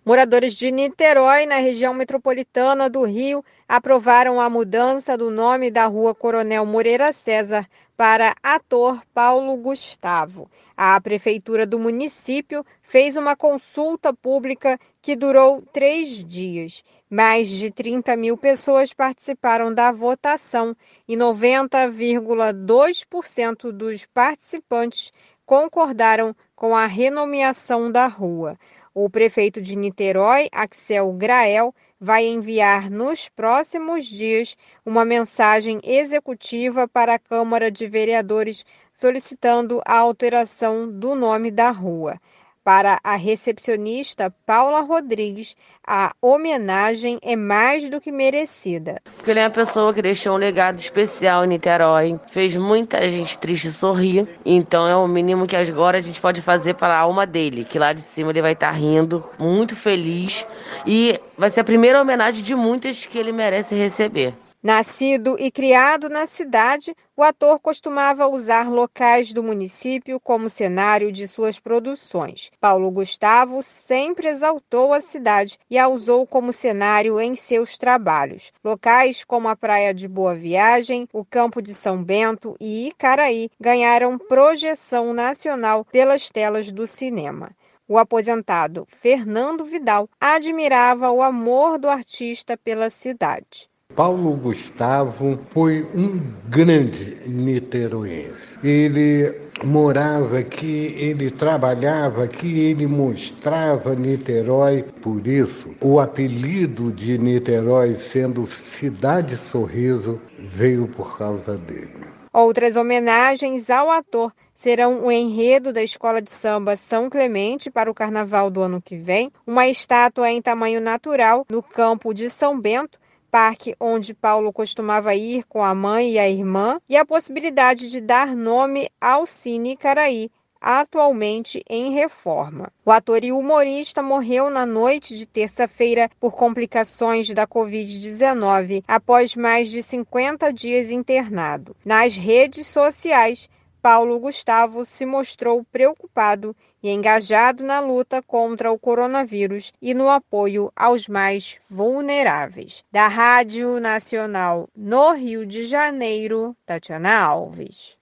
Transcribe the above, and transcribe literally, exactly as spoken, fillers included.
Moradores de Niterói, na região metropolitana do Rio, aprovaram a mudança do nome da Rua Coronel Moreira César para Ator Paulo Gustavo. A prefeitura do município fez uma consulta pública que durou três dias. Mais de trinta mil pessoas participaram da votação e noventa vírgula dois por cento dos participantes concordaram com a renomeação da rua. O prefeito de Niterói, Axel Grael, vai enviar nos próximos dias uma mensagem executiva para a Câmara de Vereadores solicitando a alteração do nome da rua. Para a recepcionista Paula Rodrigues, a homenagem é mais do que merecida. Porque ele é uma pessoa que deixou um legado especial em Niterói, fez muita gente triste sorrir, então é o mínimo que agora a gente pode fazer para a alma dele, que lá de cima ele vai estar rindo, muito feliz, e vai ser a primeira homenagem de muitas que ele merece receber. Nascido e criado na cidade, o ator costumava usar locais do município como cenário de suas produções. Paulo Gustavo sempre exaltou a cidade e a usou como cenário em seus trabalhos. Locais como a Praia de Boa Viagem, o Campo de São Bento e Icaraí ganharam projeção nacional pelas telas do cinema. O aposentado Fernando Vidal admirava o amor do artista pela cidade. Paulo Gustavo foi um grande niteroense. Ele morava aqui, ele trabalhava aqui, ele mostrava Niterói. Por isso, o apelido de Niterói, sendo Cidade Sorriso, veio por causa dele. Outras homenagens ao ator serão o enredo da Escola de Samba São Clemente para o Carnaval do ano que vem, uma estátua em tamanho natural no Campo de São Bento, parque onde Paulo costumava ir com a mãe e a irmã, e a possibilidade de dar nome ao Cine Icaraí, atualmente em reforma. O ator e humorista morreu na noite de terça-feira por complicações da covid dezenove, após mais de cinquenta dias internado. Nas redes sociais, Paulo Gustavo se mostrou preocupado e engajado na luta contra o coronavírus e no apoio aos mais vulneráveis. Da Rádio Nacional no Rio de Janeiro, Tatiana Alves.